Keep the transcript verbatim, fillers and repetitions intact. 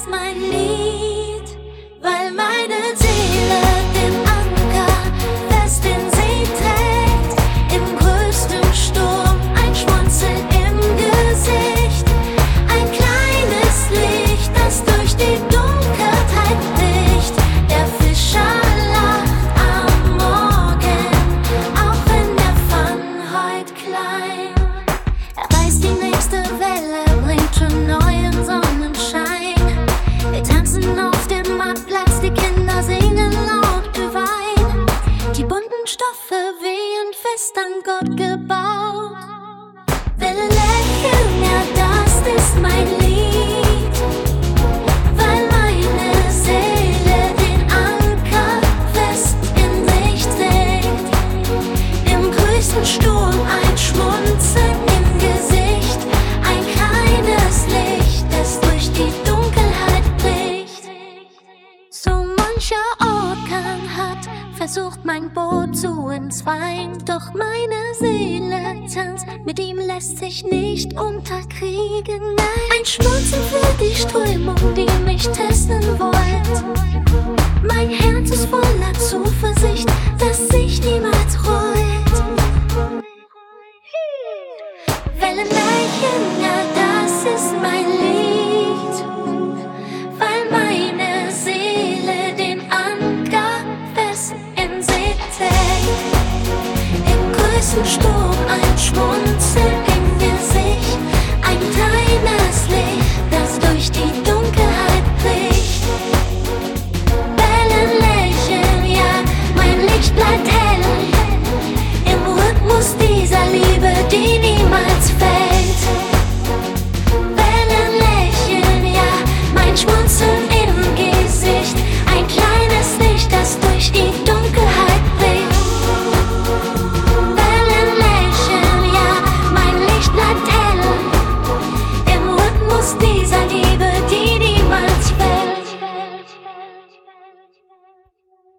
ist mein Lied, weil meine Seele den Anker fest in See trägt. Im größten Sturm ein Schmunzeln im Gesicht, ein kleines Licht, das durch die Dunkelheit bricht. Der Fischer lacht am Morgen, auch wenn der Fang heut klein. Er reißt die nächste Welle, bringt schon neuen Sonnenschein. Wir tanzen auf dem Marktplatz, die Kinder singen laut Wein. Die bunten Stoffe wehen fest an Gott gebaut. Wir lächeln, ja, das ist mein Lied, weil meine Seele den Anker fest in sich trägt. Im größten Sturm ein Schmunzeln im Gesicht, ein kleines Licht, das durch die Dunkelheit bricht. So mancher Orkan hat versucht, mein Boot zu entzweien, doch meine Seele tanzt, mit ihm lässt sich nicht unterkriegen. Nein, ein Schmunzeln für die Strömung, die mich testen wollt. Mein Herz ist voller Zuversicht, dass sich niemals rollt. Wellen weichen, ja, das ist mein Lied, weil meine Seele den Anker fest in See trägt. Im größten Sturm ein Schmunzeln